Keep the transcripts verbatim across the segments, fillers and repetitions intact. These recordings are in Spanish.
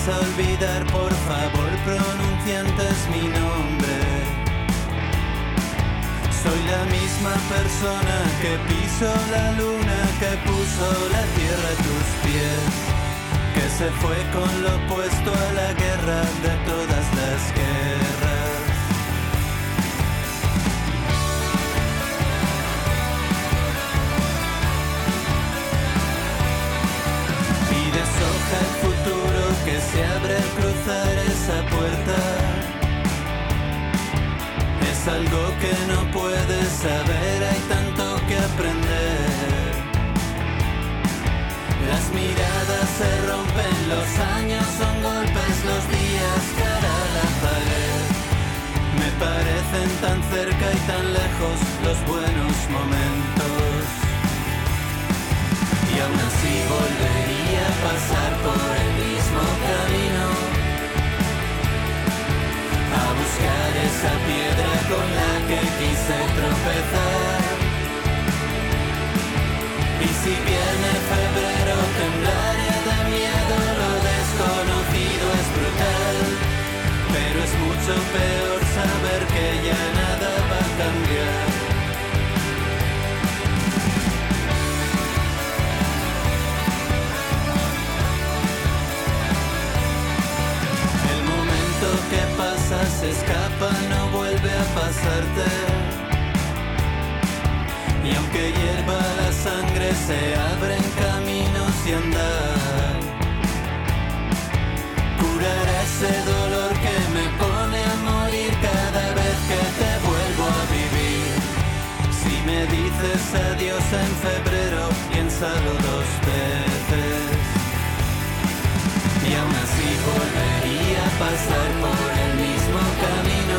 vas a olvidar, por favor, pronuncia antes mi nombre. Soy la misma persona que pisó la luna, que puso la tierra a tus pies, que se fue con lo opuesto a la guerra de todas las guerras. Y deshoja el futuro que se abre al cruzar esa puerta. Es algo que no puedes saber, hay tanto que aprender. Las miradas se rompen, los años son golpes, los días cara a la pared. Me parecen tan cerca y tan lejos los buenos momentos. Y aún así volvería a pasar por el mismo camino, a buscar esa piedra con la que quise tropezar. Y si viene febrero temblaré de miedo, lo desconocido es brutal, pero es mucho peor saber que ya nada va a cambiar. El momento que pasa se escapa, no vuelve a pasarte. Y aunque hierva la sangre, se abren caminos y andar. Curará ese dolor que me pone a morir cada vez que te vuelvo a vivir. Si me dices adiós en febrero, piénsalo dos veces. Y aún así volvería a pasar por el mismo camino,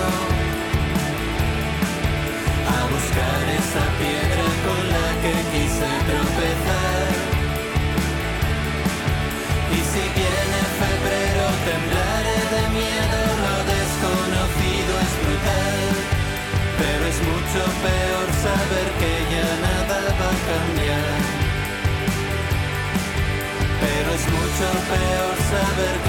a buscar esa piedra con la que quise tropezar. Y si viene febrero temblaré de miedo, lo desconocido es brutal, pero es mucho peor saber que ya nada va a cambiar. Pero es mucho peor saber